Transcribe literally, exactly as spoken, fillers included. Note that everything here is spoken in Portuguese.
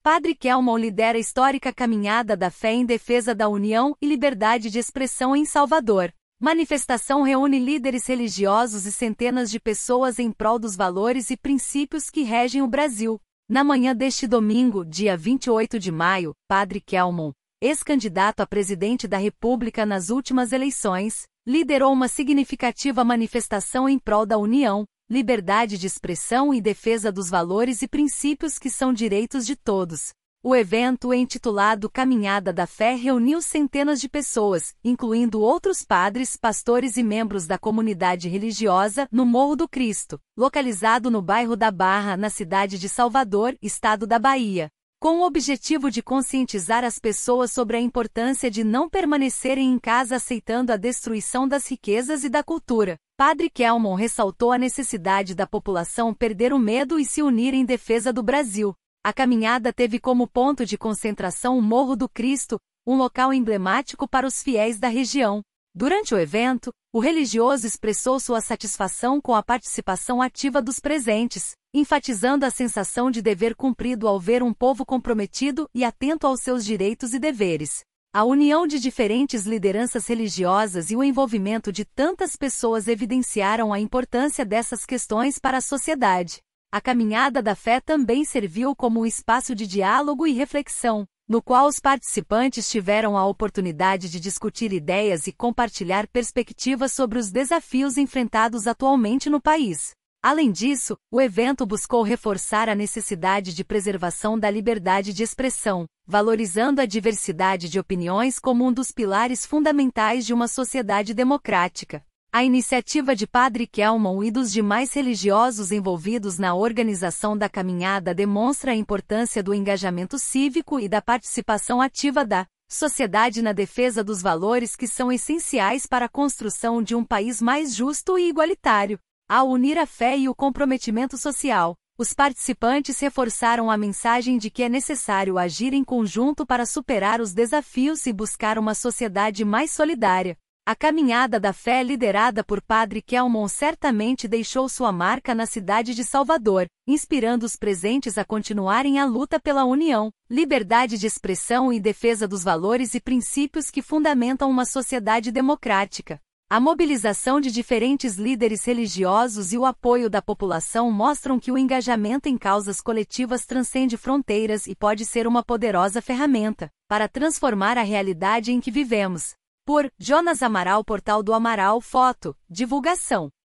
Padre Kelmon lidera a histórica caminhada da fé em defesa da união e liberdade de expressão em Salvador. Manifestação reúne líderes religiosos e centenas de pessoas em prol dos valores e princípios que regem o Brasil. Na manhã deste domingo, dia vinte e oito de maio, Padre Kelmon, ex-candidato a presidente da República nas últimas eleições, liderou uma significativa manifestação em prol da união, liberdade de expressão e defesa dos valores e princípios que são direitos de todos. O evento, intitulado Caminhada da Fé, reuniu centenas de pessoas, incluindo outros padres, pastores e membros da comunidade religiosa, no Morro do Cristo, localizado no bairro da Barra, na cidade de Salvador, estado da Bahia, com o objetivo de conscientizar as pessoas sobre a importância de não permanecerem em casa aceitando a destruição das riquezas e da cultura. Padre Kelmon ressaltou a necessidade da população perder o medo e se unir em defesa do Brasil. A caminhada teve como ponto de concentração o Morro do Cristo, um local emblemático para os fiéis da região. Durante o evento, o religioso expressou sua satisfação com a participação ativa dos presentes, enfatizando a sensação de dever cumprido ao ver um povo comprometido e atento aos seus direitos e deveres. A união de diferentes lideranças religiosas e o envolvimento de tantas pessoas evidenciaram a importância dessas questões para a sociedade. A Caminhada da Fé também serviu como um espaço de diálogo e reflexão, no qual os participantes tiveram a oportunidade de discutir ideias e compartilhar perspectivas sobre os desafios enfrentados atualmente no país. Além disso, o evento buscou reforçar a necessidade de preservação da liberdade de expressão, valorizando a diversidade de opiniões como um dos pilares fundamentais de uma sociedade democrática. A iniciativa de Padre Kelmon e dos demais religiosos envolvidos na organização da caminhada demonstra a importância do engajamento cívico e da participação ativa da sociedade na defesa dos valores que são essenciais para a construção de um país mais justo e igualitário. Ao unir a fé e o comprometimento social, os participantes reforçaram a mensagem de que é necessário agir em conjunto para superar os desafios e buscar uma sociedade mais solidária. A Caminhada da Fé, liderada por Padre Kelmon, certamente deixou sua marca na cidade de Salvador, inspirando os presentes a continuarem a luta pela união, liberdade de expressão e defesa dos valores e princípios que fundamentam uma sociedade democrática. A mobilização de diferentes líderes religiosos e o apoio da população mostram que o engajamento em causas coletivas transcende fronteiras e pode ser uma poderosa ferramenta para transformar a realidade em que vivemos. Por Jonas Amaral, Portal do Amaral, foto, divulgação.